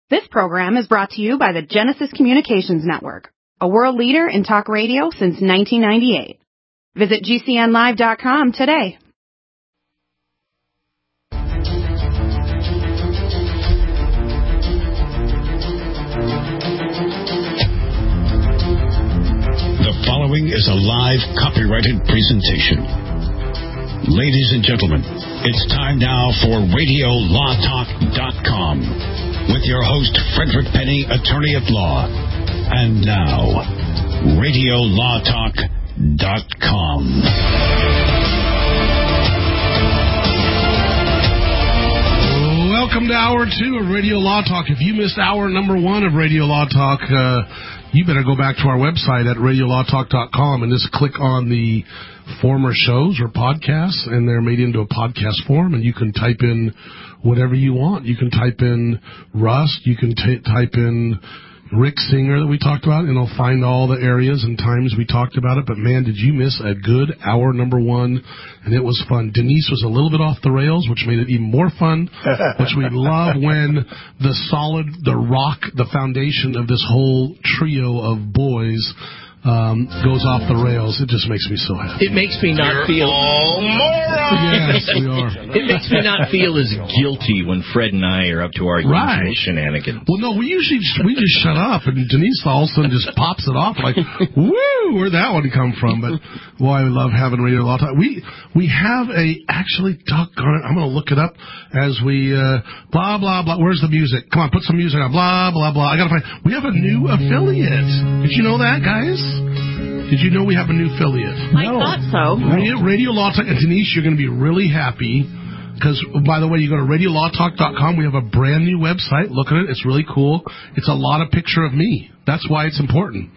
This program is brought to you by the Genesis Communications Network, a world leader in talk radio since 1998. Visit GCNlive.com today. The following is a live copyrighted presentation. Ladies and gentlemen, it's time now for RadioLawTalk.com with your host, Frederick Penny, attorney at law. And now, RadioLawTalk.com. Welcome to Hour 2 of Radio Law Talk. If you missed hour number 1 of Radio Law Talk, you better go back to our website at RadioLawTalk.com and just click on the former shows or podcasts, and they're made into a podcast form, and you can type in whatever you want. You can type in Rust, you can type in Rick Singer that we talked about, and it'll find all the areas and times we talked about it. But, man, did you miss a good hour number 1, and it was fun. Denise was a little bit off the rails, which made it even more fun, which we love when the rock, the foundation of this whole trio of boys goes off the rails. It just makes me so happy. It makes me not feel... all morons! Yes, we are. It makes me not feel as guilty when Fred and I are up to our usual shenanigans. Well, no, we just shut up, and Denise all of a sudden just pops it off like, woo, where'd that one come from? But, boy, I love having Radio Law Talk. We have actually, doggone it, I'm going to look it up as we, blah, blah, blah. Where's the music? Come on, put some music on. Blah, blah, blah. I got to find, we have a new affiliate. Did you know that, guys? Did you know we have a new affiliate? I thought so. Radio Law Talk. And Denise, you're going to be really happy because, by the way, you go to RadioLawTalk.com. We have a brand new website. Look at it. It's really cool. It's a lot of picture of me. That's why it's important.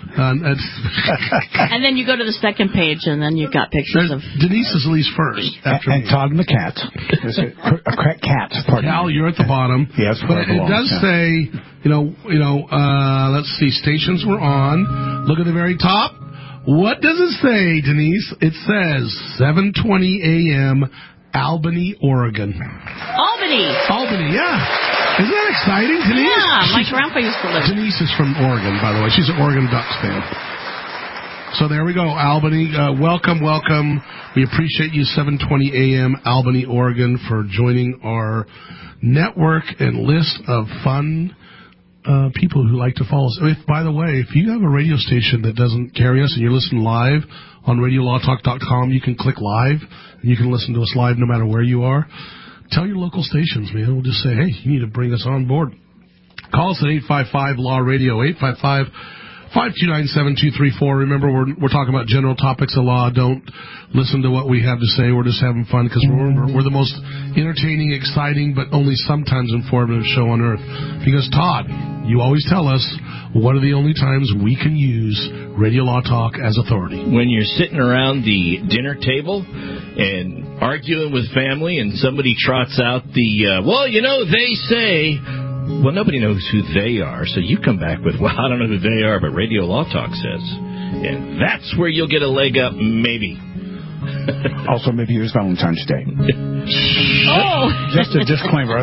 And then you go to the second page, and then you've got pictures of... Denise is at least first. And Todd and the cat. A cat. Cal, you're at the bottom. Yes, but it does say, let's see, stations we're on. Look at the very top. What does it say, Denise? It says 7:20 a.m., Albany, Oregon. Albany, yeah. Isn't that exciting, Denise? Yeah, my grandpa used to live there. Denise is from Oregon, by the way. She's an Oregon Ducks fan. So there we go, Albany. Welcome. We appreciate you, 7:20 a.m., Albany, Oregon, for joining our network and list of fun people who like to follow us. By the way, if you have a radio station that doesn't carry us and you're listening live on RadioLawTalk.com, you can click live, and you can listen to us live no matter where you are. Tell your local stations, man. We'll just say, hey, you need to bring us on board. Call us at 855-LAW-RADIO, 855-529-7234. Remember, we're talking about general topics of law. Don't listen to what we have to say. We're just having fun because we're the most entertaining, exciting, but only sometimes informative show on earth. Because, Todd, you always tell us what are the only times we can use Radio Law Talk as authority. When you're sitting around the dinner table and arguing with family and somebody trots out they say... Well, nobody knows who they are, so you come back with, I don't know who they are, but Radio Law Talk says. And that's where you'll get a leg up, maybe. Also, maybe it was Valentine's Day. Just a disclaimer.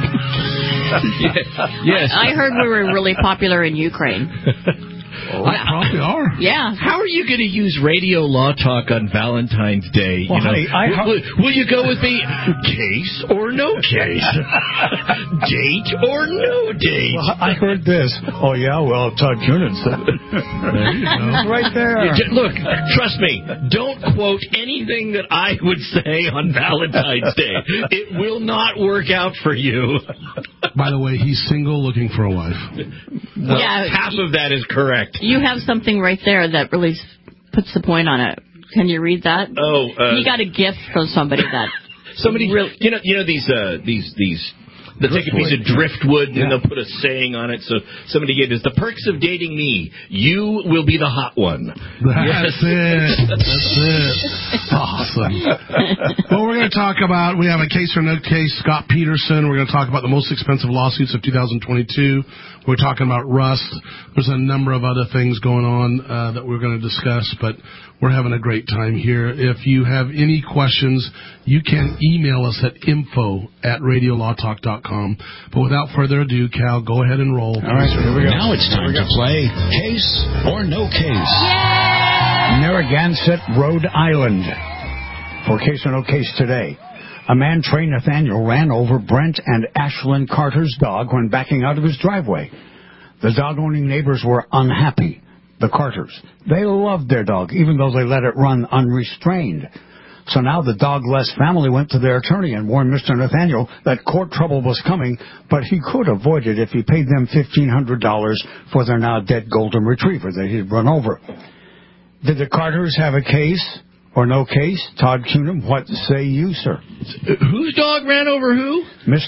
Yes. I heard we were really popular in Ukraine. Probably are. Yeah. How are you going to use Radio Law Talk on Valentine's Day? Well, will you go with me? Case or no case? Date or no date? Well, I heard this. Oh, yeah? Well, Todd Coonan said it. There you go. Right there. Look, trust me. Don't quote anything that I would say on Valentine's Day. It will not work out for you. By the way, he's single looking for a wife. Well, half of that is correct. You have something right there that really puts the point on it. Can you read that? He got a gift from somebody that really, these they'll take a piece of driftwood and they'll put a saying on it. So somebody gave us the perks of dating me. You will be the hot one. That's it. Awesome. Well, we're going to talk about, we have a case or no case, Scott Peterson. We're going to talk about the most expensive lawsuits of 2022. We're talking about Rust. There's a number of other things going on that we're going to discuss, but we're having a great time here. If you have any questions, you can email us at info@radiolawtalk.com. radiolaw.com. But without further ado, Cal, go ahead and roll. All right, here we go. Now it's time to play Case or No Case. Yay! Narragansett, Rhode Island. For Case or No Case today. A man, Trey Nathaniel, ran over Brent and Ashlyn Carter's dog when backing out of his driveway. The dog-owning neighbors were unhappy. The Carters. They loved their dog, even though they let it run unrestrained. So now the dog-less family went to their attorney and warned Mr. Nathaniel that court trouble was coming, but he could avoid it if he paid them $1,500 for their now-dead golden retriever that he'd run over. Did the Carters have a case or no case? Todd Cunim, what say you, sir? Whose dog ran over who?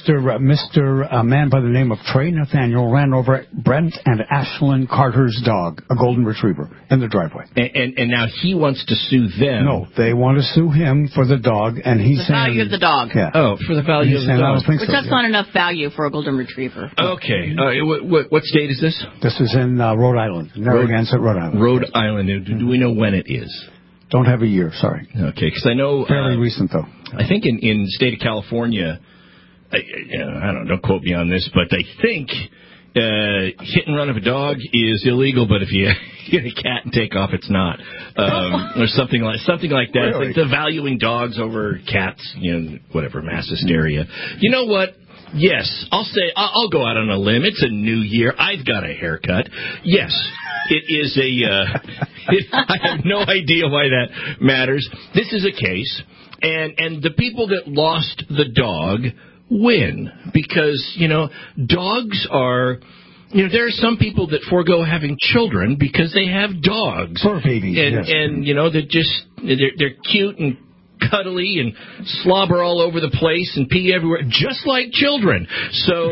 A man by the name of Trey Nathaniel ran over Brent and Ashlyn Carter's dog, a golden retriever, in the driveway. And now he wants to sue them. No, they want to sue him for the dog, and he's saying... The value of the dog. Yeah. Oh, for the value of the dog. That's not enough value for a golden retriever. Okay. What state is this? This is in Rhode Island, Narragansett, Rhode Island. Rhode Island. Do we know when it is? Don't have a year, sorry. Okay, because I know... Fairly recent, though. I think in the state of California, I don't quote me on this, but I think hit and run of a dog is illegal, but if you hit a cat and take off, it's not. Or something like that. Really? It's like the valuing dogs over cats, whatever, mass hysteria. You know what? Yes, I'll go out on a limb. It's a new year. I've got a haircut. Yes, it is I have no idea why that matters. This is a case, and the people that lost the dog win because, dogs are... there are some people that forego having children because they have dogs. Fur babies, and they're cute and cuddly and slobber all over the place and pee everywhere, just like children. So,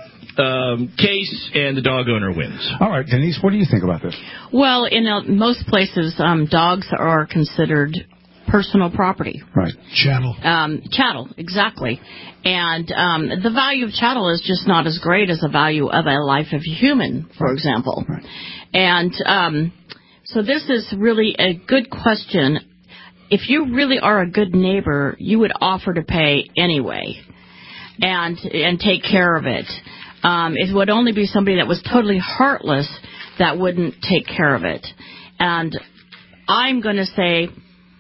case and the dog owner wins. All right, Denise, what do you think about this? Well, in most places, dogs are considered personal property. Right. Chattel. Chattel, exactly. And the value of chattel is just not as great as the value of a life of a human, for example. Right. And so this is really a good question. If you really are a good neighbor, you would offer to pay anyway and take care of it. It would only be somebody that was totally heartless that wouldn't take care of it. And I'm going to say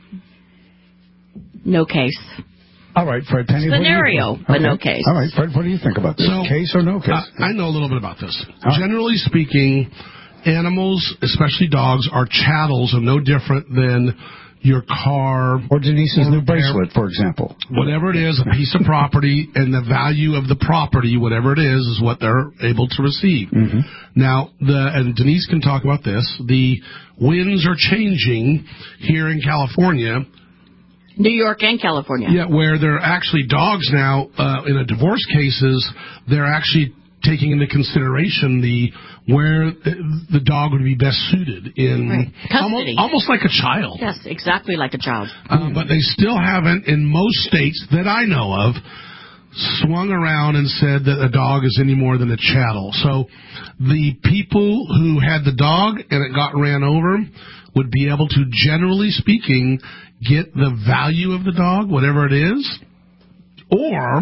no case. All right, Fred Penny. Scenario, but no case. All right, Fred, what do you think about this? Case or no case? I know a little bit about this. Generally speaking, animals, especially dogs, are chattels and no different than your car. Or Denise's new bracelet, for example. Whatever it is, a piece of property, and the value of the property, whatever it is what they're able to receive. Mm-hmm. Now, and Denise can talk about this, the winds are changing here in California. New York and California. Yeah, where they're actually dogs now, in a divorce cases, they're actually taking into consideration where the dog would be best suited in custody. Almost like a child. Yes, exactly like a child. But they still haven't, in most states that I know of, swung around and said that a dog is any more than a chattel. So the people who had the dog and it got ran over would be able to, generally speaking, get the value of the dog, whatever it is. Or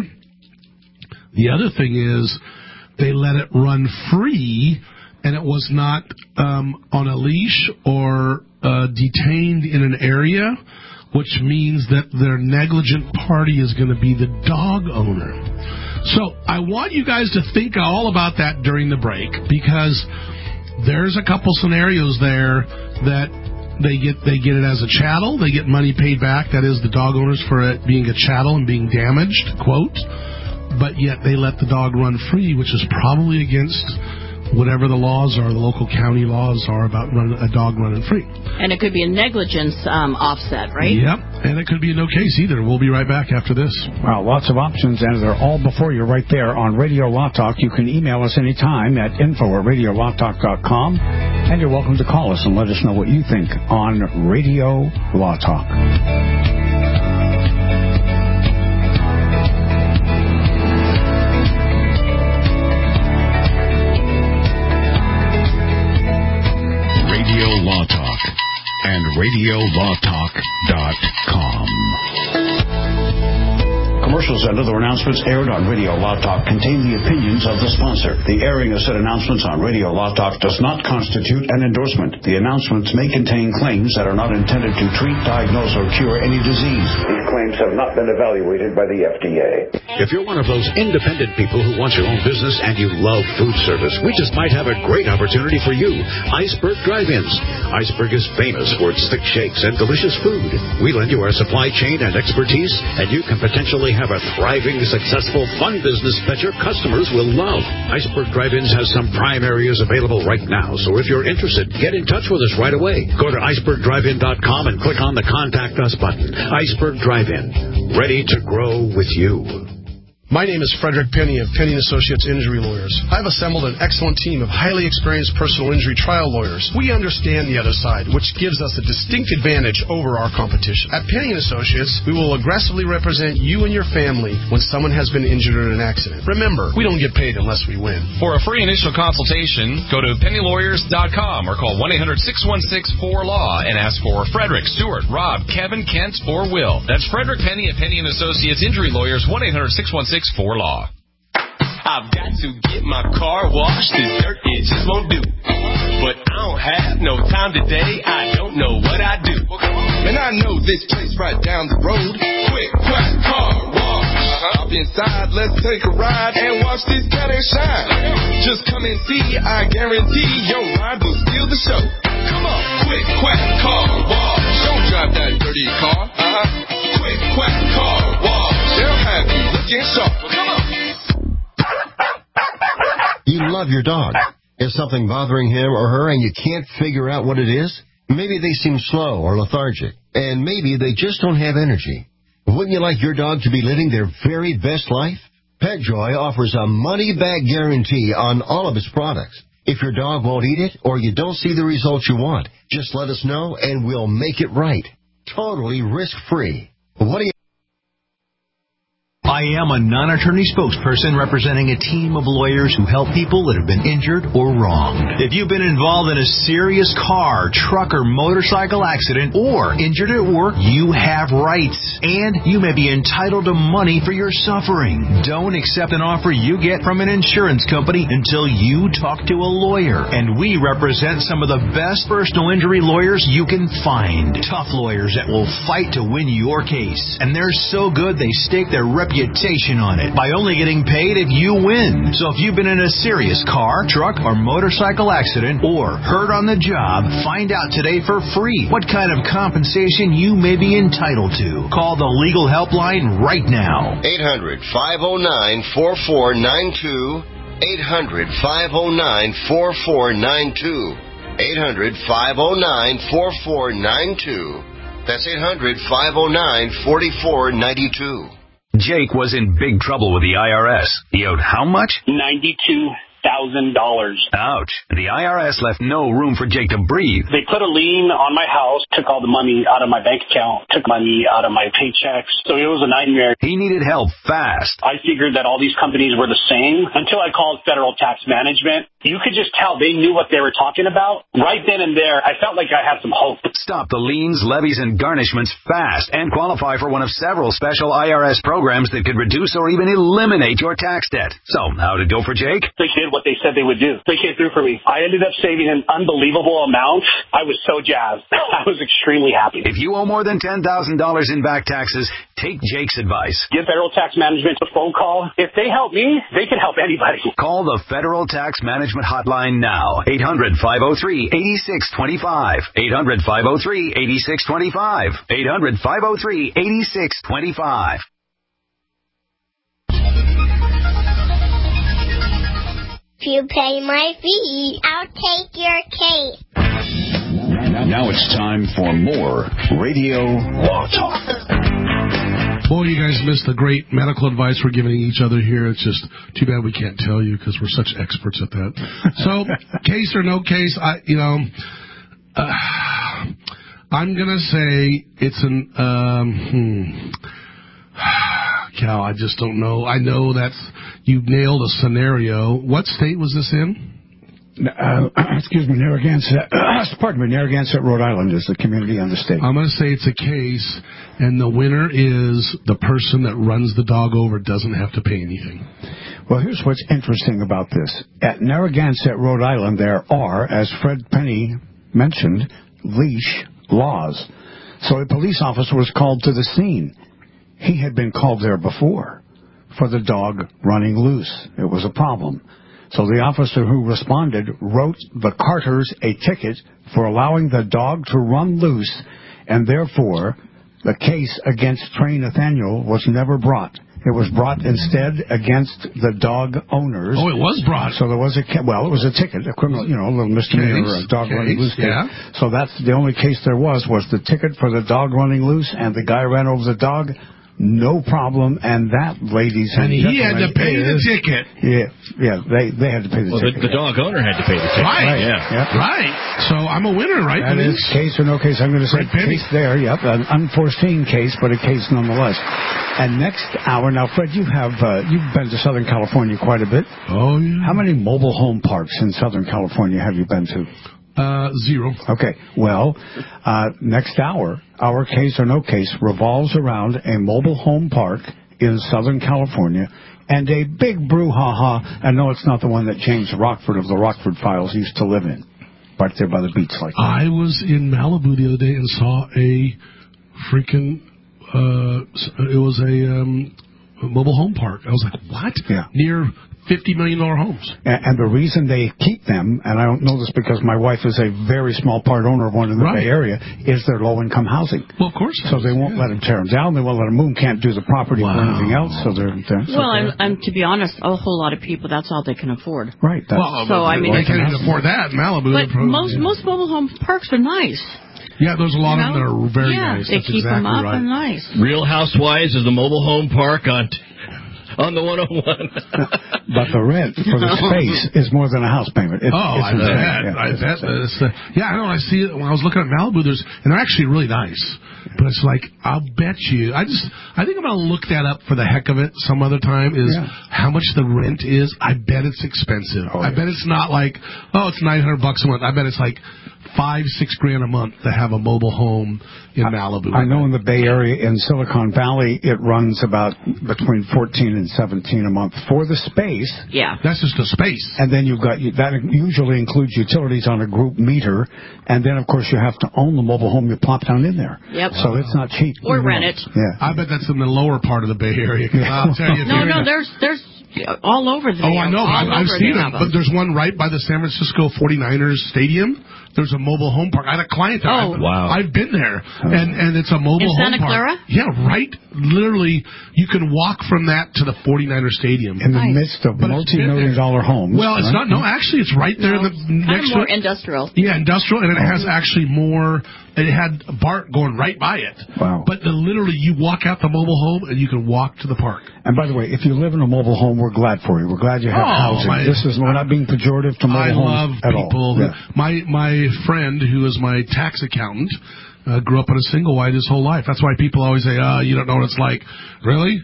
the other thing is they let it run free and it was not on a leash or detained in an area, which means that their negligent party is going to be the dog owner. So I want you guys to think all about that during the break, because there's a couple scenarios there that they get it as a chattel. They get money paid back. That is, the dog owners for it being a chattel and being damaged, quote. But yet they let the dog run free, which is probably against whatever the laws are, the local county laws are about a dog running free. And it could be a negligence offset, right? Yep, and it could be no case either. We'll be right back after this. Wow, lots of options, and they're all before you right there on Radio Law Talk. You can email us anytime at info@radiolawtalk.com, and you're welcome to call us and let us know what you think on Radio Law Talk. Law Talk and radiolawtalk.com. Come commercials and other announcements aired on Radio Law Talk contain the opinions of the sponsor. The airing of said announcements on Radio Law Talk does not constitute an endorsement. The announcements may contain claims that are not intended to treat, diagnose, or cure any disease. These claims have not been evaluated by the FDA. If you're one of those independent people who wants your own business and you love food service, we just might have a great opportunity for you. Iceberg Drive-Ins. Iceberg is famous for its thick shakes and delicious food. We lend you our supply chain and expertise, and you can potentially have a thriving, successful, fun business that your customers will love. Iceberg Drive-Ins has some prime areas available right now, so if you're interested, get in touch with us right away. Go to icebergdrivein.com and click on the Contact Us button. Iceberg Drive-In, ready to grow with you. My name is Frederick Penny of Penny & Associates Injury Lawyers. I've assembled an excellent team of highly experienced personal injury trial lawyers. We understand the other side, which gives us a distinct advantage over our competition. At Penny & Associates, we will aggressively represent you and your family when someone has been injured in an accident. Remember, we don't get paid unless we win. For a free initial consultation, go to pennylawyers.com or call 1-800-616-4LAW and ask for Frederick, Stewart, Rob, Kevin, Kent, or Will. That's Frederick Penny of Penny & Associates Injury Lawyers, 1-800-616-4LAW. I've got to get my car washed. This dirt, it just won't do. But I don't have no time today. I don't know what I do. And I know this place right down the road. Quick, Quack Car Wash. Hop inside, let's take a ride and watch this cat and shine. Just come and see, I guarantee your ride will steal the show. Come on, Quick Quack Car Wash. Don't drive that dirty car. Quick Quack Car Wash. They'll have you looking sharp. Come on. You love your dog. Is something bothering him or her and you can't figure out what it is? Maybe they seem slow or lethargic, and maybe they just don't have energy. Wouldn't you like your dog to be living their very best life? PetJoy offers a money-back guarantee on all of its products. If your dog won't eat it or you don't see the results you want, just let us know and we'll make it right. Totally risk-free. What do you... I am a non-attorney spokesperson representing a team of lawyers who help people that have been injured or wronged. If you've been involved in a serious car, truck, or motorcycle accident or injured at work, you have rights, and you may be entitled to money for your suffering. Don't accept an offer you get from an insurance company until you talk to a lawyer, and we represent some of the best personal injury lawyers you can find. Tough lawyers that will fight to win your case, and they're so good they stake their reputation on it by only getting paid if you win. So if you've been in a serious car, truck, or motorcycle accident or hurt on the job, find out today for free what kind of compensation you may be entitled to. Call the legal helpline right now. 800-509-4492. 800-509-4492. 800-509-4492. That's 800-509-4492. Jake was in big trouble with the IRS. He owed how much? $92,000. Ouch. The IRS left no room for Jake to breathe. They put a lien on my house, took all the money out of my bank account, took money out of my paychecks. So it was a nightmare. He needed help fast. I figured that all these companies were the same until I called Federal Tax Management. You could just tell they knew what they were talking about. Right then and there, I felt like I had some hope. Stop the liens, levies, and garnishments fast and qualify for one of several special IRS programs that could reduce or even eliminate your tax debt. So, how'd it go for Jake? They did what they said they would do. They came through for me. I ended up saving an unbelievable amount. I was so jazzed. I was extremely happy. If you owe more than $10,000 in back taxes, take Jake's advice. Give Federal Tax Management a phone call. If they help me, they can help anybody. Call the Federal Tax Management Hotline now. 800-503-8625. 800-503-8625. 800-503-8625. If you pay my fee, I'll take your case. Now it's time for more Radio Law Talk. Boy, you guys missed the great medical advice we're giving each other here. It's just too bad we can't tell you because we're such experts at that. So, case or no case, I'm going to say it's an, Cal, I just don't know. I know you've nailed a scenario. What state was this in? excuse me, Narragansett, Narragansett, Rhode Island is the community on the state. I'm going to say it's a case, and the winner is the person that runs the dog over doesn't have to pay anything. Well, here's what's interesting about this. At Narragansett, Rhode Island, there are, as Fred Penny mentioned, leash laws. So a police officer was called to the scene. He had been called there before for the dog running loose. It was a problem. So the officer who responded wrote the Carters a ticket for allowing the dog to run loose, and therefore the case against Trey Nathaniel was never brought. It was brought instead against the dog owners. Oh, it was brought. So there was it was a ticket, a criminal, a little misdemeanor, a dog running loose case. Yeah. So that's the only case there was the ticket for the dog running loose, and the guy ran over the dog. No problem, and that, ladies and gentlemen, he had to pay the ticket. Yeah, they had to pay the ticket. The dog owner had to pay the ticket. Right, yeah. Yep. Right. So I'm a winner, right? That is case or no case. I'm going to say case there, yep, an unforeseen case, but a case nonetheless. And next hour, now, Fred, you've been to Southern California quite a bit. Oh, yeah. How many mobile home parks in Southern California have you been to? 0. Okay. Well, next hour, our case or no case revolves around a mobile home park in Southern California and a big brouhaha. I know it's not the one that James Rockford of the Rockford Files used to live in, right there by the beach like that. I was in Malibu the other day and saw a freaking, it was a mobile home park. I was like, what? Yeah. Near $50 million homes. And the reason they keep them, and I don't know this because my wife is a very small part owner of one in the Bay Area, is their low-income housing. Well, of course. So they won't let them tear them down. They won't let them move. Can't do the property for anything else. So they're well, and to be honest, a whole lot of people, that's all they can afford. Right. So I mean, they can't even afford that in Malibu. But most mobile home parks are nice. Yeah, there's a lot of them that are very nice. They keep them up and nice. Real Housewives is the mobile home park on the 101. But the rent for the space is more than a house payment. I bet. I know. I see it when I was looking at Malibu. And they're actually really nice. But it's like, I'll bet you. I think I'm going to look that up for the heck of it some other time. Is how much the rent is. I bet it's expensive. I bet it's not like, it's $900 a month. I bet it's like $5-6 grand a month to have a mobile home in Malibu. I know in the Bay Area, in Silicon Valley, it runs about between $14 and $17 a month for the space. Yeah, that's just the space. And then you've got that usually includes utilities on a group meter, and then of course you have to own the mobile home you plop down in there. Yep. So it's not cheap. Or rent it. Yeah. I bet that's in the lower part of the Bay Area. I'll tell you. There's all over the Bay Area. I know. I've seen them. But there's one right by the San Francisco 49ers stadium. There's a mobile home park. I had a client there. Wow. I've been there. And it's a mobile home park. In Santa Clara? Yeah, right. Literally, you can walk from that to the 49er stadium. In the midst of multi-million-dollar homes. Well, it's not. No, actually, it's right there. Next to more industrial. Yeah, industrial. And it has actually more. It had BART going right by it. Wow. But literally, you walk out the mobile home and you can walk to the park. And by the way, if you live in a mobile home, we're glad for you. We're glad you have housing. We're not being pejorative to mobile homes at all. I love people. My friend, who is my tax accountant, grew up in a single wide his whole life. That's why people always say, you don't know what it's like. Really?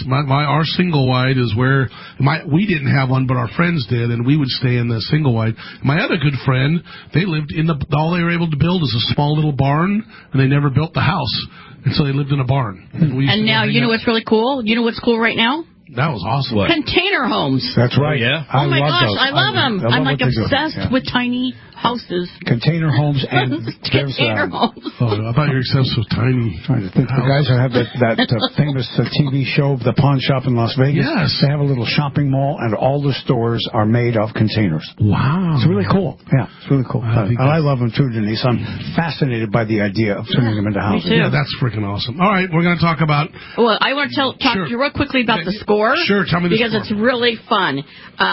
Our single wide is where we didn't have one, but our friends did, and we would stay in the single wide. My other good friend, they lived all they were able to build is a small little barn, and they never built the house. And so they lived in a barn. And now, you know what's really cool? You know what's cool right now? That was awesome. What? Container homes. That's right. Yeah. Oh my gosh, I love them. I'm like obsessed with tiny houses. Container homes and container homes. Oh, I thought you were obsessed with tiny. Trying to think. The guys who have that famous TV show, The Pawn Shop in Las Vegas. Yes. They have a little shopping mall, and all the stores are made of containers. Wow. It's really cool. Yeah, it's really cool. And I love them too, Denise. I'm fascinated by the idea of turning them into houses. Yeah, that's freaking awesome. All right, we're going to talk about. Well, I want to talk to you real quickly about the score. Sure, tell me the because score. It's really fun.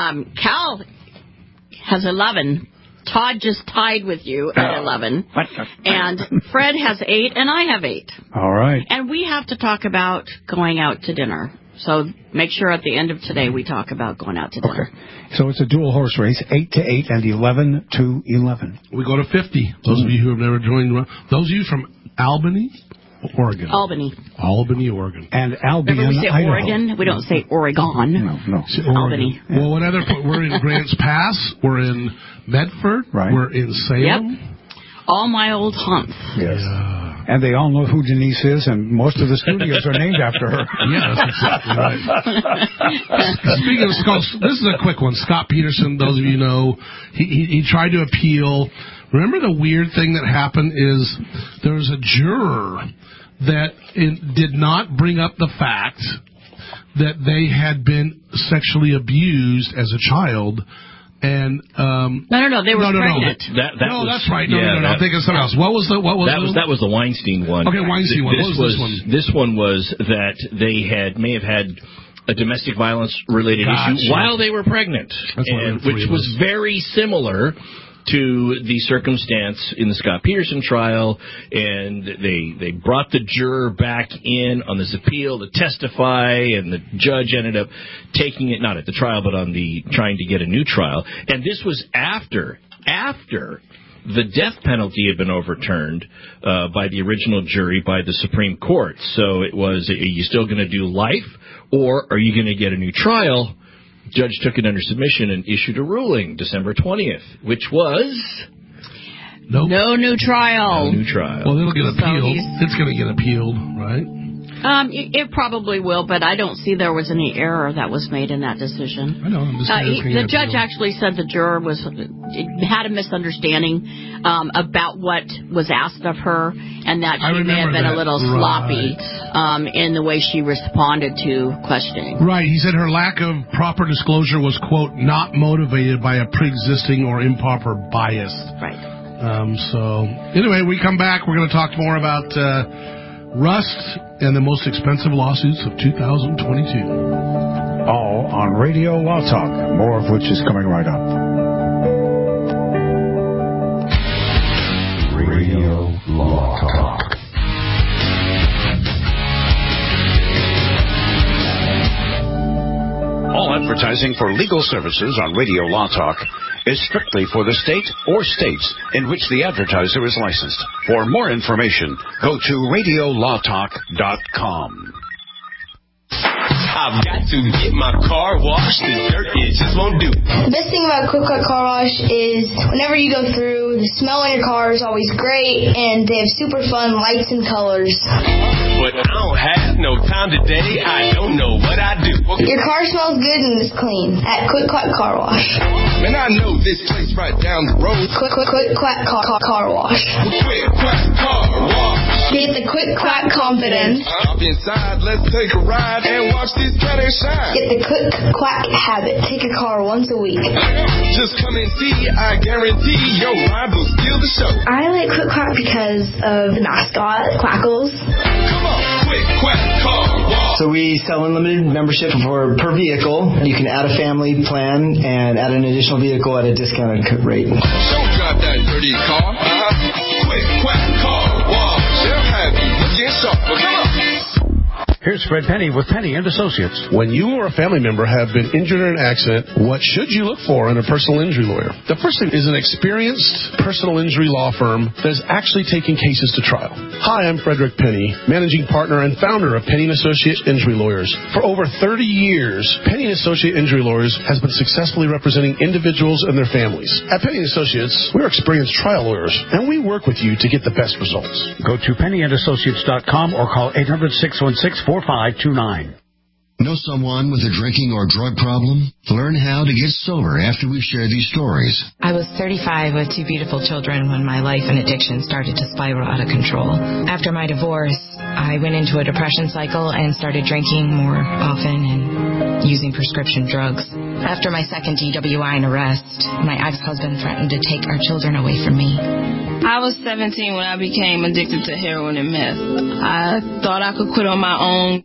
Cal has 11. Todd just tied with you at 11. And Fred has 8, and I have 8. All right. And we have to talk about going out to dinner. So make sure at the end of today we talk about going out to dinner. Okay. So it's a dual horse race, 8-8 and 11-11. We go to 50. Those of you who have never joined, those of you from Albany, Oregon. Albany. Albany, Oregon. And Albion, Remember we say Idaho. Oregon? We don't say Oregon. No. Albany. Well, what other? We're in Grants Pass. We're in Medford. Right. We're in Salem. Yep. All my old haunts. Yes. And they all know who Denise is, and most of the studios are named after her. Yeah, that's exactly right. Speaking of Scott, this is a quick one. Scott Peterson, those of you know, he tried to appeal. Remember the weird thing that happened is there was a juror that did not bring up the fact that they had been sexually abused as a child. And no, they were pregnant. That's right. No, I'm thinking of something else. What was that was the Weinstein one. Okay, Weinstein one. What was this one? This one was that they may have had a domestic violence related issue while they were pregnant, which was very similar to the circumstance in the Scott Peterson trial, and they brought the juror back in on this appeal to testify, and the judge ended up taking it, not at the trial, but on the trying to get a new trial. And this was after the death penalty had been overturned by the original jury by the Supreme Court. So it was, are you still going to do life, or are you going to get a new trial? Judge took it under submission and issued a ruling December 20th, which was... No new trial. No new trial. Well, it'll get appealed. It's going to get appealed, right? It probably will, but I don't see there was any error that was made in that decision. I know. The judge actually said the juror had a misunderstanding about what was asked of her, and that she may have been a little sloppy in the way she responded to questioning. Right. He said her lack of proper disclosure was, quote, not motivated by a pre-existing or improper bias. Right. So, anyway, we come back. We're going to talk more about Rust and the most expensive lawsuits of 2022. All on Radio Law Talk, more of which is coming right up. Radio Law Talk. All advertising for legal services on Radio Law Talk is strictly for the state or states in which the advertiser is licensed. For more information, go to radiolawtalk.com. I've got to get my car washed. The dirt, it just won't do. The best thing about Quick Quack Car Wash is whenever you go through, the smell in your car is always great, and they have super fun lights and colors. But I don't have no time today. I don't know what I do. Your car smells good and is clean at Quick Quack Car Wash. Man, I know this place right down the road. Quick Quack Car Wash. Quick Quack Car Wash. Get the Quick Quack confidence. Hop inside, let's take a ride and watch this cat shine. Get the Quick Quack habit. Take your car once a week. Just come and see, I guarantee your ride will steal the show. I like Quick Quack because of the mascot, Quackles. Come on, Quick Quack Car Wash. So we sell unlimited membership per vehicle. You can add a family plan and add an additional vehicle at a discounted rate. Don't drive that dirty car. Quick Quack Car Wash. They'll have you looking sharp. Come on. Here's Fred Penny with Penny & Associates. When you or a family member have been injured in an accident, what should you look for in a personal injury lawyer? The first thing is an experienced personal injury law firm that is actually taking cases to trial. Hi, I'm Frederick Penny, managing partner and founder of Penny & Associates Injury Lawyers. For over 30 years, Penny & Associates Injury Lawyers has been successfully representing individuals and their families. At Penny & Associates, we're experienced trial lawyers, and we work with you to get the best results. Go to PennyandAssociates.com or call 800-616-4529. Know someone with a drinking or drug problem? Learn how to get sober after we share these stories. I was 35 with two beautiful children when my life and addiction started to spiral out of control. After my divorce, I went into a depression cycle and started drinking more often and using prescription drugs. After my second DWI and arrest, my ex-husband threatened to take our children away from me. I was 17 when I became addicted to heroin and meth. I thought I could quit on my own.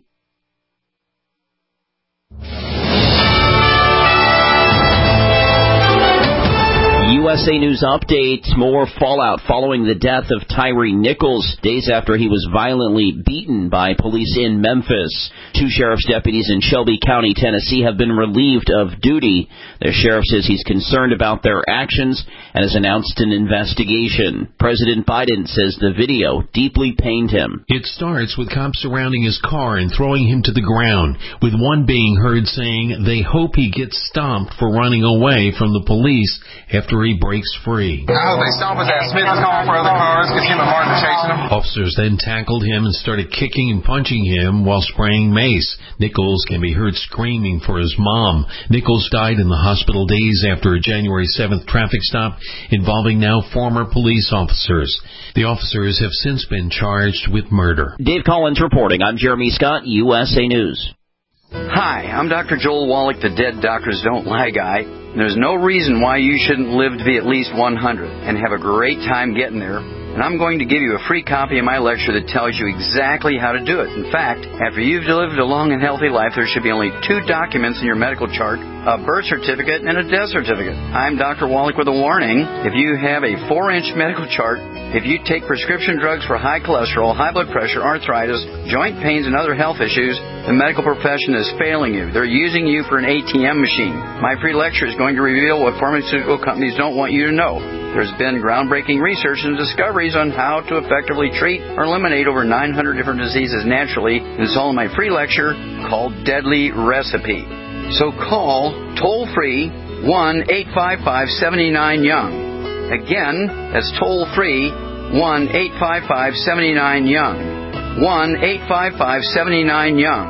USA News Update. More fallout following the death of Tyree Nichols days after he was violently beaten by police in Memphis. 2 sheriff's deputies in Shelby County, Tennessee, have been relieved of duty. The sheriff says he's concerned about their actions and has announced an investigation. President Biden says the video deeply pained him. It starts with cops surrounding his car and throwing him to the ground, with one being heard saying they hope he gets stomped for running away from the police after he breaks free. I hope they stop us at Smith is calling for other cars because him and Martin are chasing him. Officers then tackled him and started kicking and punching him while spraying mace. Nichols can be heard screaming for his mom. Nichols died in the hospital days after a January 7th traffic stop involving now former police officers. The officers have since been charged with murder. Dave Collins reporting. I'm Jeremy Scott, USA News. Hi, I'm Dr. Joel Wallach, the Dead Doctors Don't Lie guy. There's no reason why you shouldn't live to be at least 100 and have a great time getting there. And I'm going to give you a free copy of my lecture that tells you exactly how to do it. In fact, after you've lived a long and healthy life, there should be only 2 documents in your medical chart, a birth certificate and a death certificate. I'm Dr. Wallach with a warning. If you have a 4-inch medical chart, if you take prescription drugs for high cholesterol, high blood pressure, arthritis, joint pains, and other health issues, the medical profession is failing you. They're using you for an ATM machine. My free lecture is going to reveal what pharmaceutical companies don't want you to know. There's been groundbreaking research and discoveries on how to effectively treat or eliminate over 900 different diseases naturally. It's all in my free lecture called Deadly Recipe. So call toll-free 1-855-79-YOUNG. Again, that's toll-free 1-855-79-YOUNG. 1-855-79-YOUNG.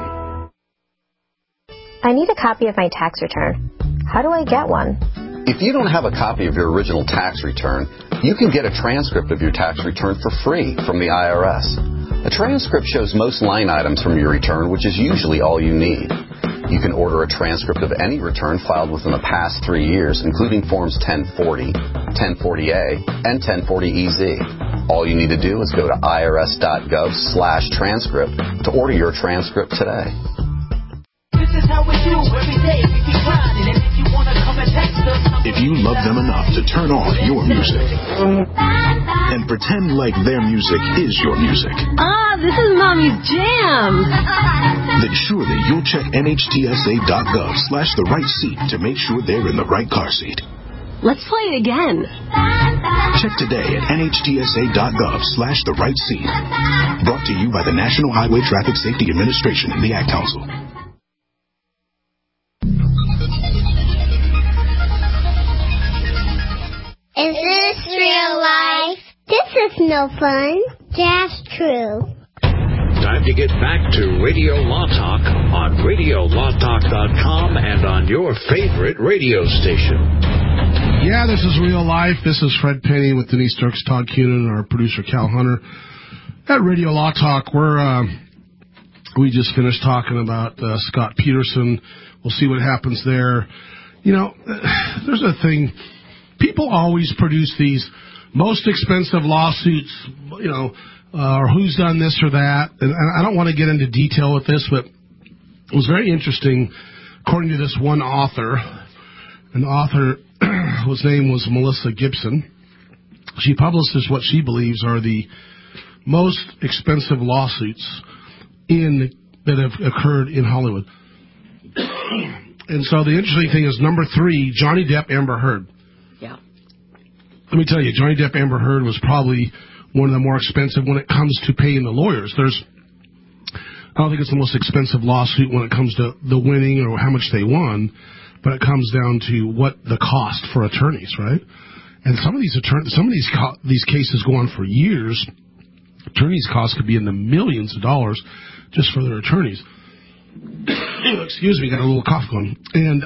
I need a copy of my tax return. How do I get one? If you don't have a copy of your original tax return, you can get a transcript of your tax return for free from the IRS. A transcript shows most line items from your return, which is usually all you need. You can order a transcript of any return filed within the past 3 years, including Forms 1040, 1040A, and 1040EZ. All you need to do is go to irs.gov/transcript to order your transcript today. This is how we do every day. We keep grinding, and if you want to come and text us, if you love them enough to turn on your music and pretend like their music is your music. This is Mommy's jam. Then surely you'll check NHTSA.gov/the right seat to make sure they're in the right car seat. Let's play it again. Check today at NHTSA.gov/the right seat. Brought to you by the National Highway Traffic Safety Administration and the Ad Council. Is this real life? This is no fun. Just true. Time to get back to Radio Law Talk on RadioLawTalk.com and on your favorite radio station. Yeah, this is real life. This is Fred Penny with Denise Dirks, Todd Cunin, and our producer Cal Hunter. At Radio Law Talk, we just finished talking about Scott Peterson. We'll see what happens there. You know, there's a thing. People always produce these most expensive lawsuits, you know, or who's done this or that. And I don't want to get into detail with this, but it was very interesting. According to this one author, an author whose name was Melissa Gibson, she publishes what she believes are the most expensive lawsuits that have occurred in Hollywood. And so the interesting thing is number 3, Johnny Depp, Amber Heard. Yeah. Let me tell you, Johnny Depp, Amber Heard was probably one of the more expensive when it comes to paying the lawyers. I don't think it's the most expensive lawsuit when it comes to the winning or how much they won, but it comes down to what the cost for attorneys, right? And some of these cases go on for years. Attorneys' costs could be in the millions of dollars just for their attorneys. Excuse me, got a little cough going. And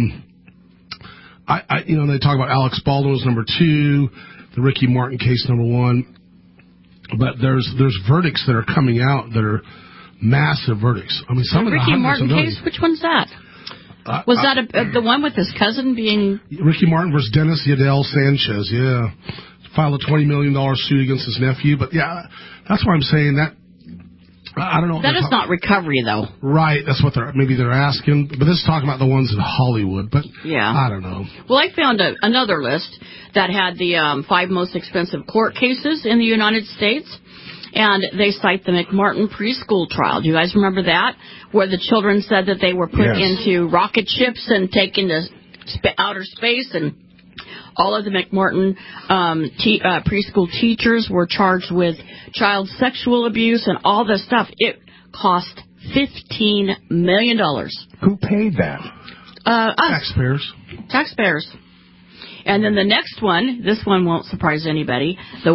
they talk about Alex Baldwin was number 2, the Ricky Martin case number 1. But there's verdicts that are coming out that are massive verdicts. I mean, some of the Ricky Martin case. Which one's that? Was that the one with his cousin being Ricky Martin versus Dennis Yadel Sanchez? Yeah, filed a $20 million suit against his nephew. But yeah, that's why I'm saying that I don't know. That is not recovery, though. Right. That's what they're asking. But this is talking about the ones in Hollywood. But yeah, I don't know. Well, I found another list that had the 5 most expensive court cases in the United States. And they cite the McMartin preschool trial. Do you guys remember that? Where the children said that they were put into rocket ships and taken to outer space, and all of the McMartin preschool teachers were charged with child sexual abuse and all this stuff. It cost $15 million. Who paid that? Us. Taxpayers. And then the next one, this one won't surprise anybody, the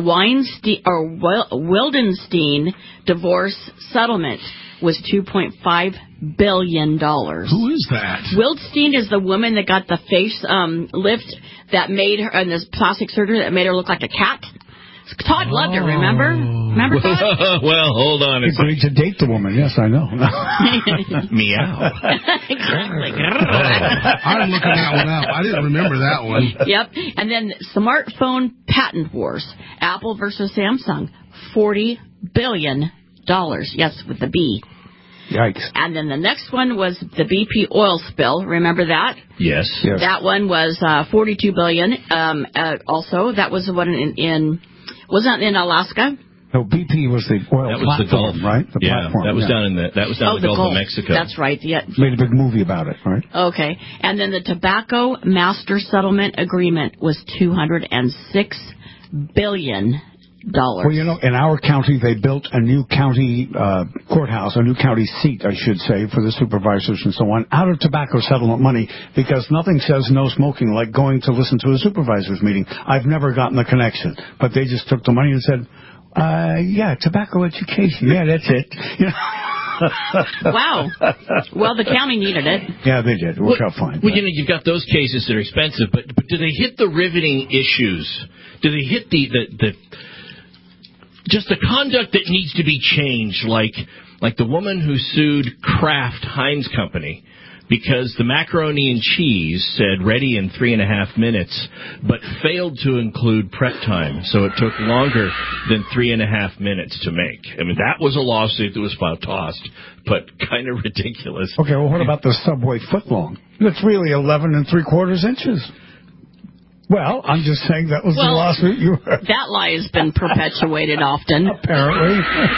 Wildenstein divorce settlement was $2.5 billion. Who is that? Wildenstein is the woman that got the face lift that made her, and this plastic surgery that made her look like a cat. Todd loved it, remember? Remember Todd? Well, hold on. He agreed to date the woman. Yes, I know. Meow. Exactly. I'm looking that one up. I didn't remember that one. Yep. And then smartphone patent wars. Apple versus Samsung. $40 billion. Yes, with the B. Yikes. And then the next one was the BP oil spill. Remember that? Yes. That one was $42 billion. Also, that was the one was that in Alaska? No, BP was the oil platform, right? The platform. That was down in the Gulf of Mexico. That's right. Yeah. Made a big movie about it, right? Okay. And then the Tobacco Master Settlement Agreement was $206 billion. Well, in our county, they built a new county courthouse, a new county seat, I should say, for the supervisors and so on, out of tobacco settlement money, because nothing says no smoking like going to listen to a supervisor's meeting. I've never gotten the connection, but they just took the money and said, tobacco education. Yeah, that's it. Wow. Well, the county needed it. Yeah, they did. It worked out fine. Well, you've got those cases that are expensive, but do they hit the riveting issues? Do they hit the just the conduct that needs to be changed, like the woman who sued Kraft Heinz Company because the macaroni and cheese said ready in 3.5 minutes, but failed to include prep time, so it took longer than 3.5 minutes to make. I mean, that was a lawsuit that was tossed, but kind of ridiculous. Okay, well, what about the Subway footlong? It's really 11 3/4 inches. Well, I'm just saying that was the lawsuit you heard. That lie has been perpetuated often. Apparently.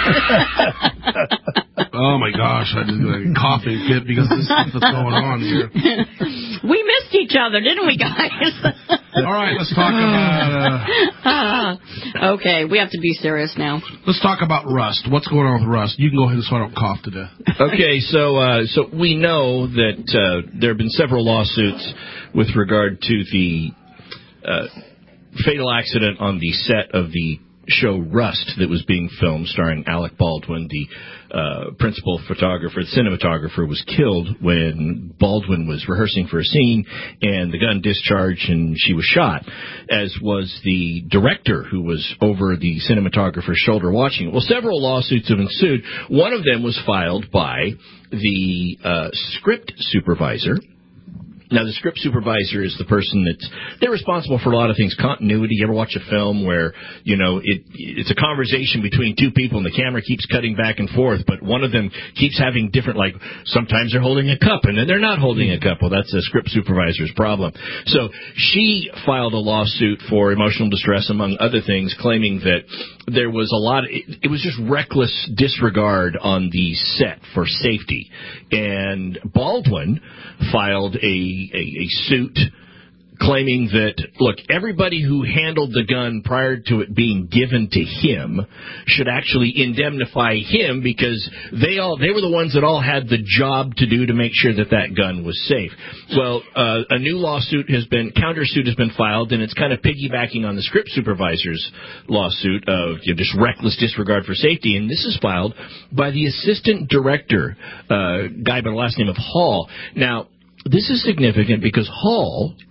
Oh, my gosh. I just got a coughing fit because of this stuff that's going on here. We missed each other, didn't we, guys? All right, let's talk about... Okay, we have to be serious now. Let's talk about Rust. What's going on with Rust? You can go ahead so I don't cough to death. Okay, so we know that there have been several lawsuits with regard to the fatal accident on the set of the show Rust that was being filmed, starring Alec Baldwin. The principal photographer, the cinematographer, was killed when Baldwin was rehearsing for a scene, and the gun discharged, and she was shot, as was the director who was over the cinematographer's shoulder watching it. Well, several lawsuits have ensued. One of them was filed by the script supervisor. Now, the script supervisor is the person they're responsible for a lot of things. Continuity. You ever watch a film where, it's a conversation between two people and the camera keeps cutting back and forth, but one of them keeps having different, like, sometimes they're holding a cup and then they're not holding a cup. Well, that's the script supervisor's problem. So she filed a lawsuit for emotional distress, among other things, claiming that there was it was just reckless disregard on the set for safety. And Baldwin filed a suit claiming that, look, everybody who handled the gun prior to it being given to him should actually indemnify him, because they were the ones that all had the job to do to make sure that gun was safe. Well, a new countersuit has been filed, and it's kind of piggybacking on the script supervisor's lawsuit of just reckless disregard for safety, and this is filed by the assistant director, guy by the last name of Hall. Now, this is significant because Hall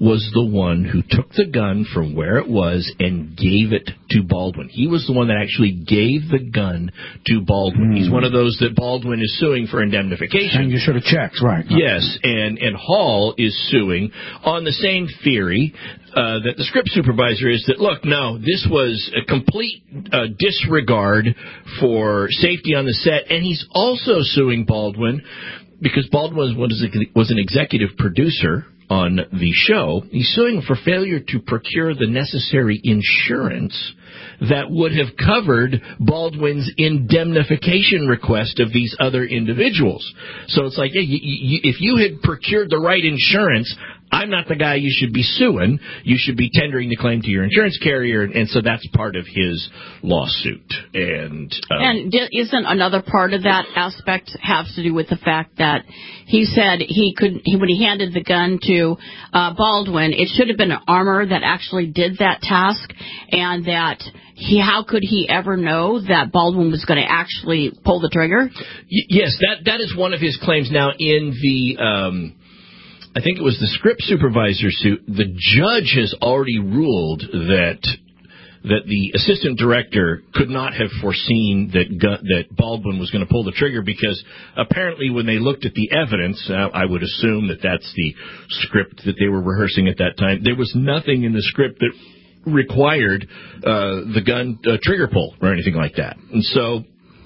was the one who took the gun from where it was and gave it to Baldwin. He was the one that actually gave the gun to Baldwin. He's one of those that Baldwin is suing for indemnification. And you should have checked, right? Yes, and Hall is suing on the same theory that the script supervisor is that, look, no, this was a complete disregard for safety on the set, and he's also suing Baldwin because Baldwin was an executive producer on the show. He's suing for failure to procure the necessary insurance that would have covered Baldwin's indemnification request of these other individuals. So it's like, hey, if you had procured the right insurance, I'm not the guy you should be suing. You should be tendering the claim to your insurance carrier, and so that's part of his lawsuit. And isn't another part of that aspect has to do with the fact that he said when he handed the gun to Baldwin, it should have been an armor that actually did that task, and that how could he ever know that Baldwin was going to actually pull the trigger? Yes, that is one of his claims. Now, in the I think it was the script supervisor suit, the judge has already ruled that the assistant director could not have foreseen that Baldwin was going to pull the trigger, because apparently when they looked at the evidence, I would assume that that's the script that they were rehearsing at that time, there was nothing in the script that required the gun trigger pull or anything like that. And so,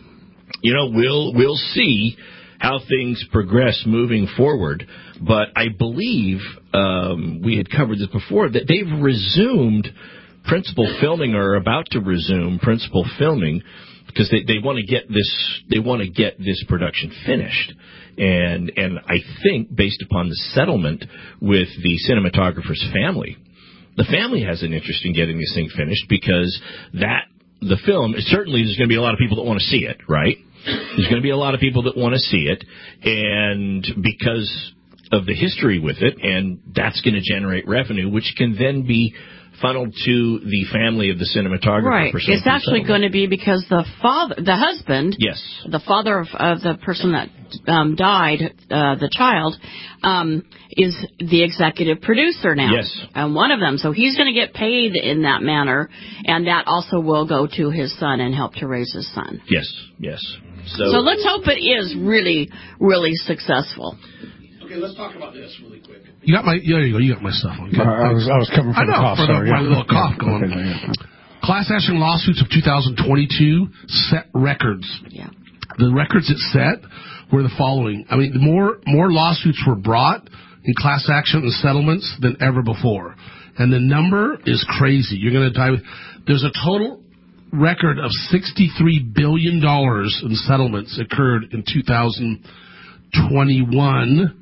we'll see how things progress moving forward. But I believe we had covered this before, that they've resumed principal filming, or are about to resume principal filming, because they want to get this production finished. And I think, based upon the settlement with the cinematographer's family, the family has an interest in getting this thing finished, because the film, certainly there's going to be a lot of people that want to see it, right? There's going to be a lot of people that want to see it, and because of the history with it, and that's going to generate revenue, which can then be funneled to the family of the cinematographer. Right. For it's actually going to be because the husband, yes, the father of the person that died, the child, is the executive producer now. Yes. And one of them. So he's going to get paid in that manner, and that also will go to his son and help to raise his son. Yes, yes. So let's hope it is really, really successful. Okay, let's talk about this really quick. You got my stuff on. I was covering for the cough. My little cough going. Okay, Class action lawsuits of 2022 set records. Yeah. The records it set were the following. I mean, more lawsuits were brought in class action and settlements than ever before, and the number is crazy. You're going to die with. There's a total record of $63 billion in settlements occurred in 2021.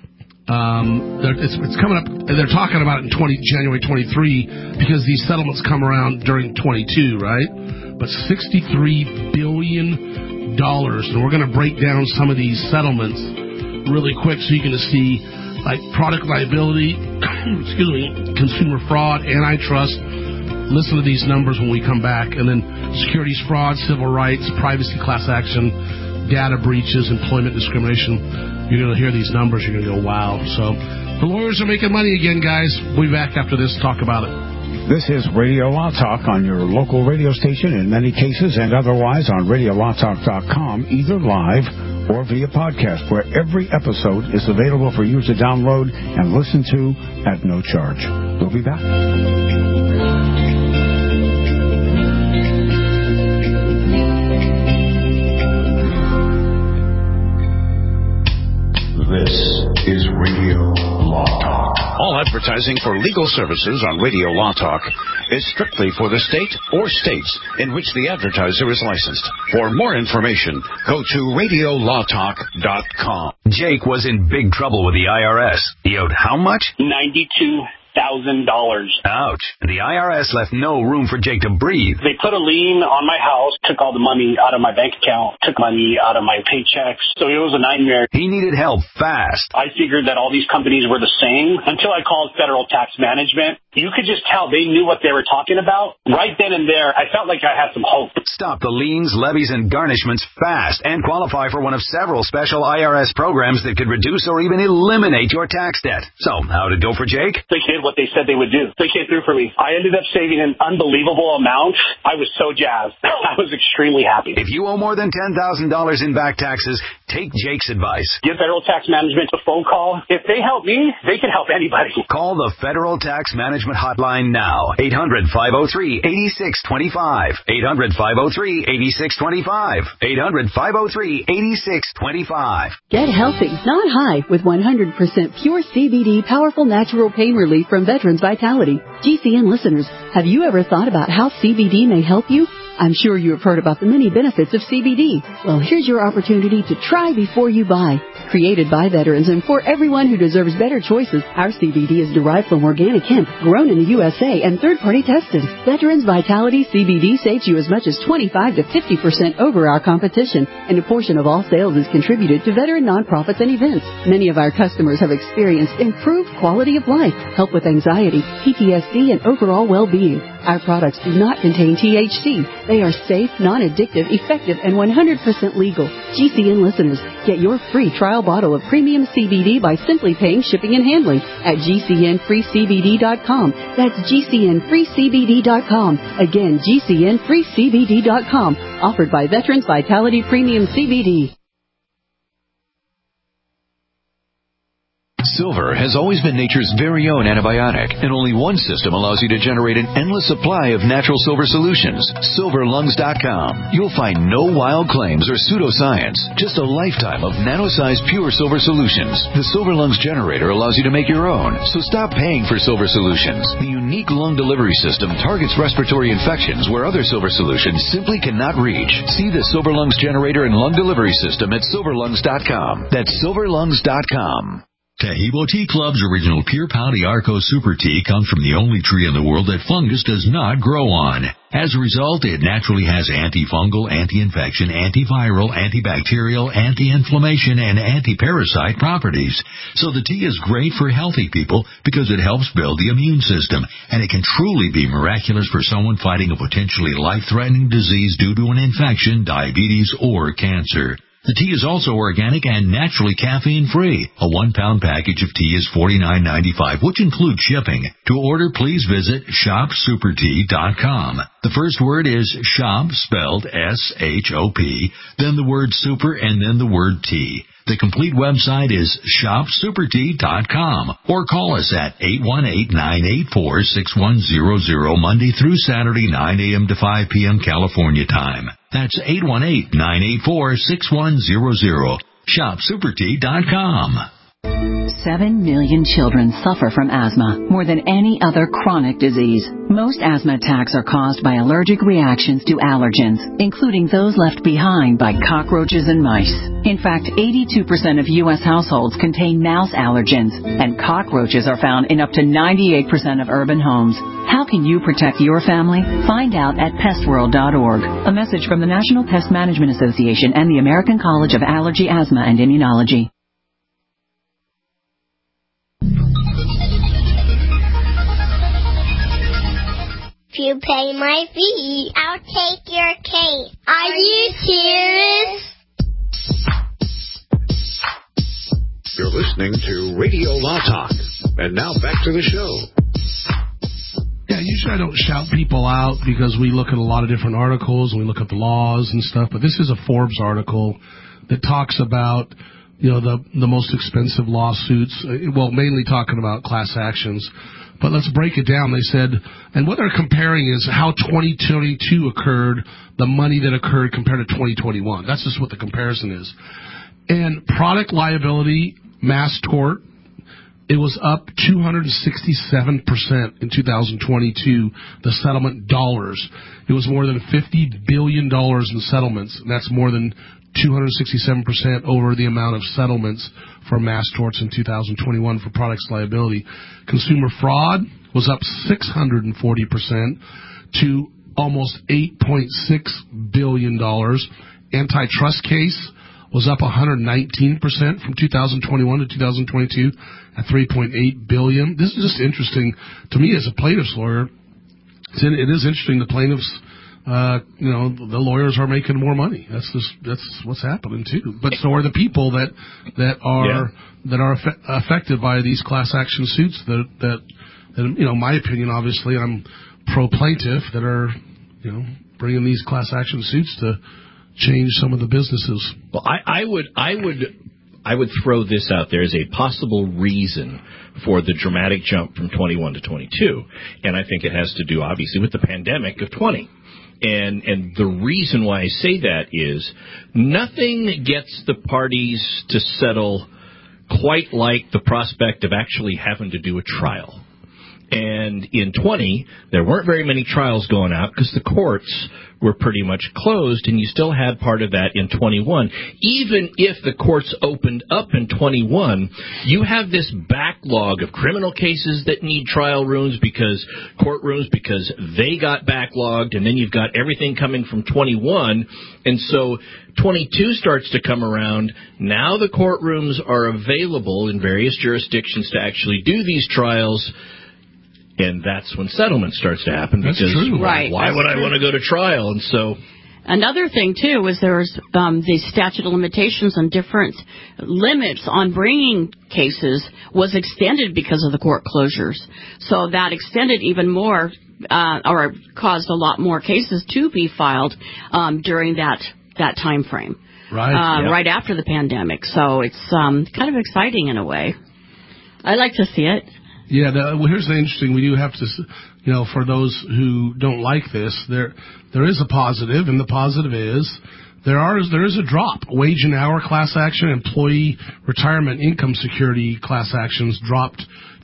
It's coming up. They're talking about it in January 23 because these settlements come around during 22, right? But $63 billion, and we're going to break down some of these settlements really quick so you can see like product liability, consumer fraud, antitrust. Listen to these numbers when we come back, and then securities fraud, civil rights, privacy, class action, data breaches, employment discrimination. You're going to hear these numbers. You're going to go, wow. So the lawyers are making money again, guys. We'll be back after this to talk about it. This is Radio Law Talk on your local radio station in many cases, and otherwise on RadioLawTalk.com, either live or via podcast, where every episode is available for you to download and listen to at no charge. We'll be back. This is Radio Law Talk. All advertising for legal services on Radio Law Talk is strictly for the state or states in which the advertiser is licensed. For more information, go to RadioLawTalk.com. Jake was in big trouble with the IRS. He owed how much? $92,000. Ouch. The IRS left no room for Jake to breathe. They put a lien on my house, took all the money out of my bank account, took money out of my paychecks. So it was a nightmare. He needed help fast. I figured that all these companies were the same until I called Federal Tax Management. You could just tell they knew what they were talking about. Right then and there, I felt like I had some hope. Stop the liens, levies, and garnishments fast and qualify for one of several special IRS programs that could reduce or even eliminate your tax debt. So, how'd it go for Jake? They did what they said they would do. They came through for me. I ended up saving an unbelievable amount. I was so jazzed. I was extremely happy. If you owe more than $10,000 in back taxes, take Jake's advice. Give Federal Tax Management a phone call. If they help me, they can help anybody. Call the Federal Tax Management Hotline now. 800-503-8625. 800-503-8625. 800-503-8625. Get healthy, not high, with 100% pure CBD powerful natural pain relief from Veterans Vitality. GCN listeners, have you ever thought about how CBD may help you? I'm sure you have heard about the many benefits of CBD. Well, here's your opportunity to try before you buy. Created by veterans and for everyone who deserves better choices, our CBD is derived from organic hemp, grown in the USA, and third-party tested. Veterans Vitality CBD saves you as much as 25 to 50% over our competition, and a portion of all sales is contributed to veteran nonprofits and events. Many of our customers have experienced improved quality of life, help with anxiety, PTSD, and overall well-being. Our products do not contain THC. They are safe, non-addictive, effective, and 100% legal. GCN listeners, get your free trial bottle of premium CBD by simply paying shipping and handling at GCNFreeCBD.com. That's GCNFreeCBD.com. Again, GCNFreeCBD.com. Offered by Veterans Vitality Premium CBD. Silver has always been nature's very own antibiotic, and only one system allows you to generate an endless supply of natural silver solutions. SilverLungs.com. You'll find no wild claims or pseudoscience, just a lifetime of nano-sized pure silver solutions. The Silver Lungs generator allows you to make your own, so stop paying for silver solutions. The unique lung delivery system targets respiratory infections where other silver solutions simply cannot reach. See the Silver Lungs generator and lung delivery system at SilverLungs.com. That's SilverLungs.com. Tahibo Tea Club's original Pure Pau d'Arco Super Tea comes from the only tree in the world that fungus does not grow on. As a result, it naturally has antifungal, anti-infection, antiviral, antibacterial, anti-inflammation, and anti-parasite properties. So the tea is great for healthy people because it helps build the immune system, and it can truly be miraculous for someone fighting a potentially life-threatening disease due to an infection, diabetes, or cancer. The tea is also organic and naturally caffeine-free. A 1-pound package of tea is $49.95, which includes shipping. To order, please visit ShopSuperTea.com. The first word is shop, spelled S-H-O-P, then the word super, and then the word tea. The complete website is ShopSuperTea.com, or call us at 818-984-6100 Monday through Saturday, 9 a.m. to 5 p.m. California time. That's 818-984-6100. ShopSuperTea.com. 7 million children suffer from asthma, more than any other chronic disease. Most asthma attacks are caused by allergic reactions to allergens, including those left behind by cockroaches and mice. In fact, 82% of U.S. households contain mouse allergens, and cockroaches are found in up to 98% of urban homes. How can you protect your family? Find out at pestworld.org. A message from the National Pest Management Association and the American College of Allergy, Asthma, and Immunology. If you pay my fee, I'll take your cake. Are you serious? You're listening to Radio Law Talk. And now back to the show. Yeah, usually I don't shout people out because we look at a lot of different articles and we look at the laws and stuff, but this is a Forbes article that talks about, you know, the most expensive lawsuits, well, mainly talking about class actions. But let's break it down. They said, and what they're comparing is how 2022 occurred, the money that occurred compared to 2021. That's just what the comparison is. And product liability, mass tort, it was up 267% in 2022, the settlement dollars. It was more than $50 billion in settlements, and that's more than 267% over the amount of settlements for mass torts in 2021 for products liability. Consumer fraud was up 640% to almost $8.6 billion. Antitrust case was up 119% from 2021 to 2022 at $3.8 billion. This is just interesting to me as a plaintiff's lawyer. It is interesting. The plaintiffs, the lawyers are making more money. That's what's happening too. But so are the people that are affected by these class action suits. That my opinion, obviously, I'm pro plaintiff, that are bringing these class action suits to change some of the businesses. Well, I would throw this out there as a possible reason for the dramatic jump from 21 to 22, and I think it has to do, obviously, with the pandemic of 20. And the reason why I say that is nothing gets the parties to settle quite like the prospect of actually having to do a trial. And in 20, there weren't very many trials going out because the courts were pretty much closed, and you still had part of that in 21. Even if the courts opened up in 21, you have this backlog of criminal cases that need trial rooms because they got backlogged, and then you've got everything coming from 21. And so 22 starts to come around. Now the courtrooms are available in various jurisdictions to actually do these trials. And that's when settlement starts to happen. That's because true. Right. Why would I want to go to trial? And so another thing too is there's the statute of limitations and different limits on bringing cases was extended because of the court closures. So that extended even more, or caused a lot more cases to be filed during that time frame. Right. Right after the pandemic. So it's kind of exciting in a way. I like to see it. Yeah, here's the interesting. We do have to, for those who don't like this, there is a positive, and the positive is there is a drop. Wage and hour class action, employee retirement income security class actions dropped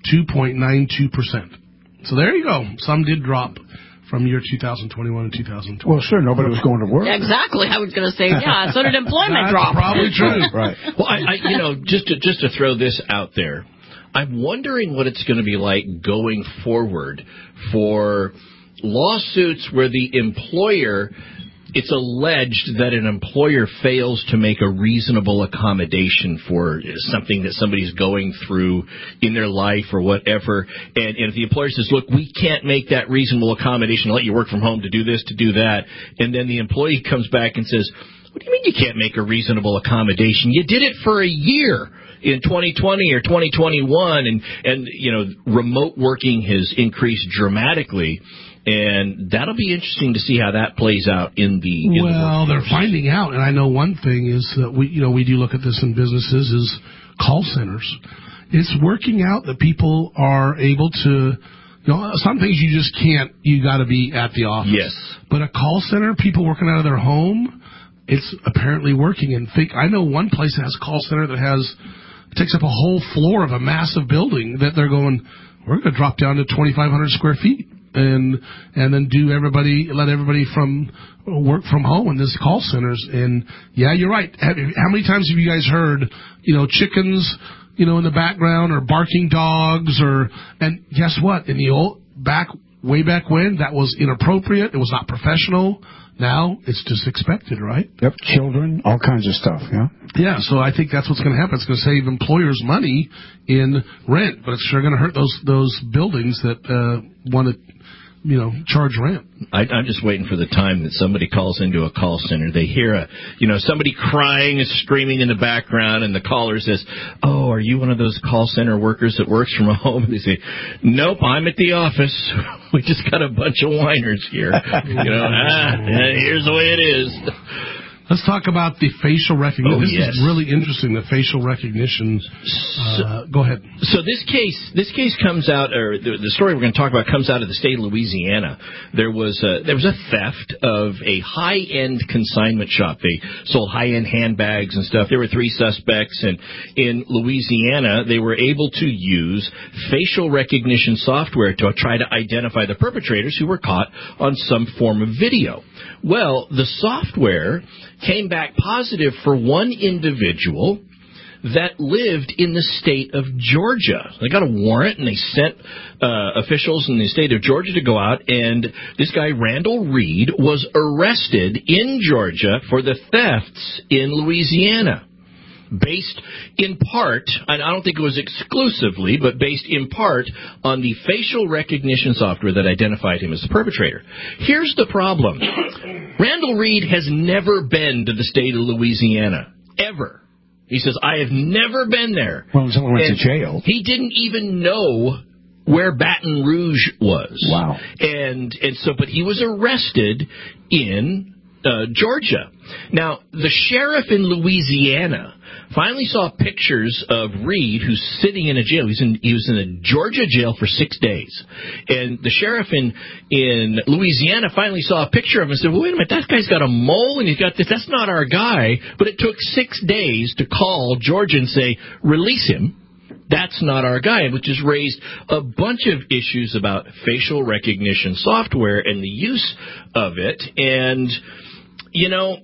2.92%. So there you go. Some did drop from year 2021 and 2020. Well, sure, nobody was going to work. Exactly. I was going to say, yeah, so did employment drop. Probably true. Right. Well, I just to throw this out there, I'm wondering what it's going to be like going forward for lawsuits where the employer, it's alleged that an employer fails to make a reasonable accommodation for something that somebody's going through in their life or whatever. And if the employer says, look, we can't make that reasonable accommodation, let you work from home to do this, to do that. And then the employee comes back and says, what do you mean you can't make a reasonable accommodation? You did it for a year. In 2020 or 2021, and remote working has increased dramatically, and that'll be interesting to see how that plays out in the they're finding out, and I know one thing is that we do look at this in businesses is call centers. It's working out that people are able to. Some things you just can't. You got to be at the office. Yes, but a call center, people working out of their home, it's apparently working. And I know one place that has a call center that takes up a whole floor of a massive building that they're going, we're going to drop down to 2,500 square feet and then let everybody from work from home in these call centers. And yeah, you're right. How many times have you guys heard, chickens, in the background or barking dogs and guess what? In the way back when, that was inappropriate. It was not professional. Now it's just expected, right? Yep, children, all kinds of stuff, yeah? Yeah, so I think that's what's going to happen. It's going to save employers money in rent, but it's sure going to hurt those buildings that want to, charge rent. I'm just waiting for the time that somebody calls into a call center. They hear somebody crying and screaming in the background, and the caller says, "Oh, are you one of those call center workers that works from home?" And they say, "Nope, I'm at the office. We just got a bunch of whiners here. Here's the way it is." Let's talk about the facial recognition. This is really interesting, the facial recognition. Go ahead. So this case comes out, or the story we're going to talk about comes out of the state of Louisiana. There was a theft of a high-end consignment shop. They sold high-end handbags and stuff. There were 3 suspects, and in Louisiana, they were able to use facial recognition software to try to identify the perpetrators who were caught on some form of video. Well, the software came back positive for one individual that lived in the state of Georgia. They got a warrant, and they sent officials in the state of Georgia to go out, and this guy, Randall Reed, was arrested in Georgia for the thefts in Louisiana. Based in part, and I don't think it was exclusively, but based in part on the facial recognition software that identified him as the perpetrator. Here's the problem. Randall Reed has never been to the state of Louisiana, ever. He says, I have never been there. Well, someone went to jail. He didn't even know where Baton Rouge was. Wow. But he was arrested in Georgia. Now, the sheriff in Louisiana finally saw pictures of Reed, who's sitting in a jail. He was in a Georgia jail for 6 days. And the sheriff in Louisiana finally saw a picture of him and said, well, wait a minute, that guy's got a mole and he's got this. That's not our guy. But it took 6 days to call Georgia and say, release him. That's not our guy, which has raised a bunch of issues about facial recognition software and the use of it. And, you know,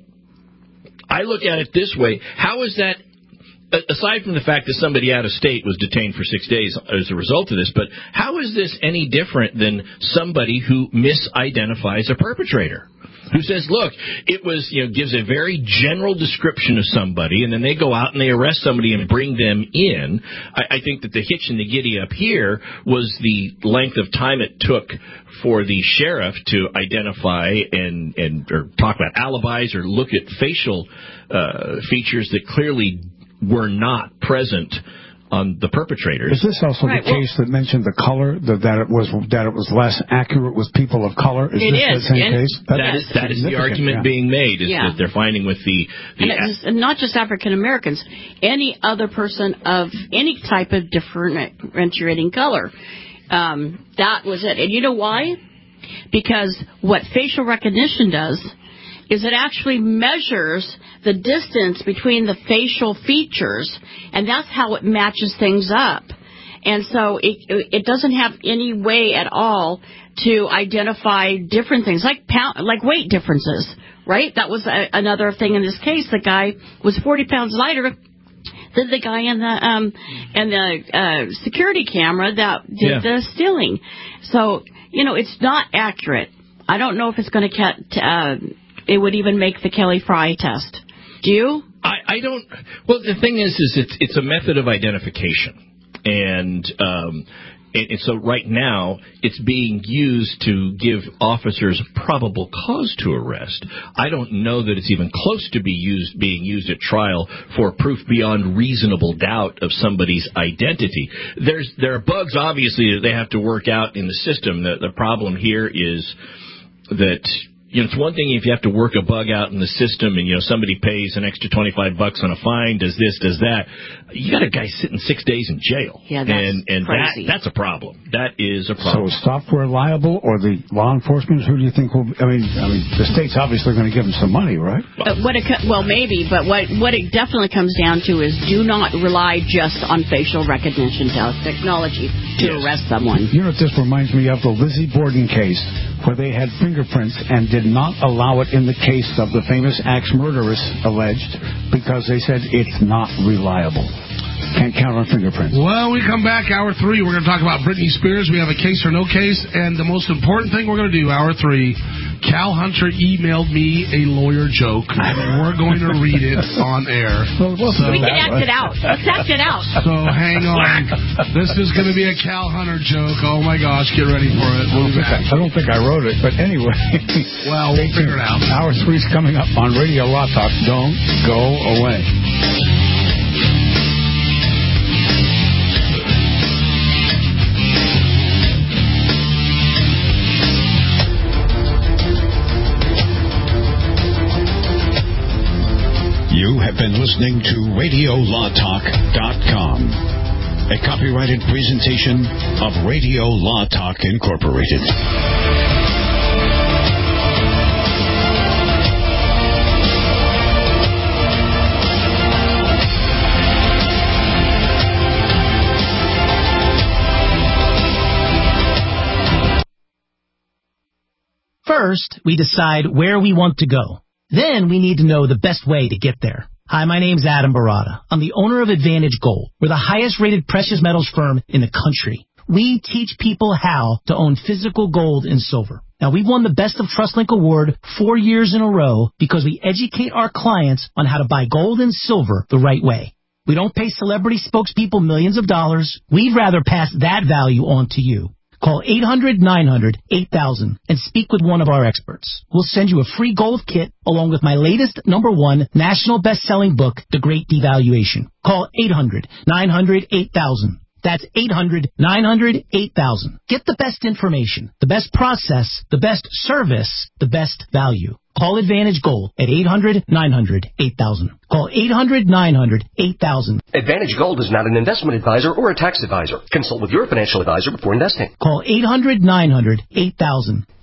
I look at it this way. How is that, aside from the fact that somebody out of state was detained for 6 days as a result of this, but how is this any different than somebody who misidentifies a perpetrator? Who says, look, it was, gives a very general description of somebody, and then they go out and they arrest somebody and bring them in. I think that the hitch in the giddy up here was the length of time it took for the sheriff to identify or talk about alibis or look at facial features that clearly were not present on the perpetrators. Is this also the case that mentioned the color, that it was less accurate with people of color? Is this the same case? That is the argument being made, is that they're finding with and not just African Americans, any other person of any type of differentiating color. That was it. And you know why? Because what facial recognition does is it actually measures the distance between the facial features, and that's how it matches things up. And so it doesn't have any way at all to identify different things, like weight differences, right? That was another thing in this case. The guy was 40 pounds lighter than the guy in the security camera that did the stealing. So, it's not accurate. I don't know if it's going to it would even make the Kelly Fry test. Do you? I don't. Well, the thing is it's a method of identification, and so right now it's being used to give officers probable cause to arrest. I don't know that it's even close to being used at trial for proof beyond reasonable doubt of somebody's identity. There are bugs, obviously, that they have to work out in the system. The problem here is that, it's one thing if you have to work a bug out in the system and, somebody pays an extra $25 on a fine, does this, does that. You got a guy sitting 6 days in jail. Yeah, that's crazy. That's a problem. That is a problem. So is software liable, or the law enforcement? Who do you think will, I mean, the state's obviously going to give them some money, right? Maybe, but what it definitely comes down to is do not rely just on facial recognition technology to arrest someone. You know what this reminds me of? The Lizzie Borden case, where they had fingerprints and did not allow it in the case of the famous axe murderess alleged because they said it's not reliable. Can't count on fingerprints. Well, we come back, hour 3. We're going to talk about Britney Spears. We have a case or no case. And the most important thing we're going to do, hour 3, Cal Hunter emailed me a lawyer joke. And we're going to read it on air. We can act it out. Let's act it out. So hang on. This is going to be a Cal Hunter joke. Oh, my gosh. Get ready for it. I don't think I wrote it, but anyway. Well, we'll figure it out. Hour 3's coming up on Radio Law Talk. Don't go away. You have been listening to RadioLawTalk.com, a copyrighted presentation of Radio Law Talk Incorporated. First, we decide where we want to go. Then we need to know the best way to get there. Hi, my name's Adam Barada. I'm the owner of Advantage Gold. We're the highest rated precious metals firm in the country. We teach people how to own physical gold and silver. Now, we've won the Best of TrustLink Award 4 years in a row because we educate our clients on how to buy gold and silver the right way. We don't pay celebrity spokespeople millions of dollars. We'd rather pass that value on to you. Call 800-900-8000 and speak with one of our experts. We'll send you a free gold kit along with my latest #1 national best-selling book, The Great Devaluation. Call 800-900-8000. That's 800-900-8000. Get the best information, the best process, the best service, the best value. Call Advantage Gold at 800-900-8000. Call 800-900-8000. Advantage Gold is not an investment advisor or a tax advisor. Consult with your financial advisor before investing. Call 800-900-8000.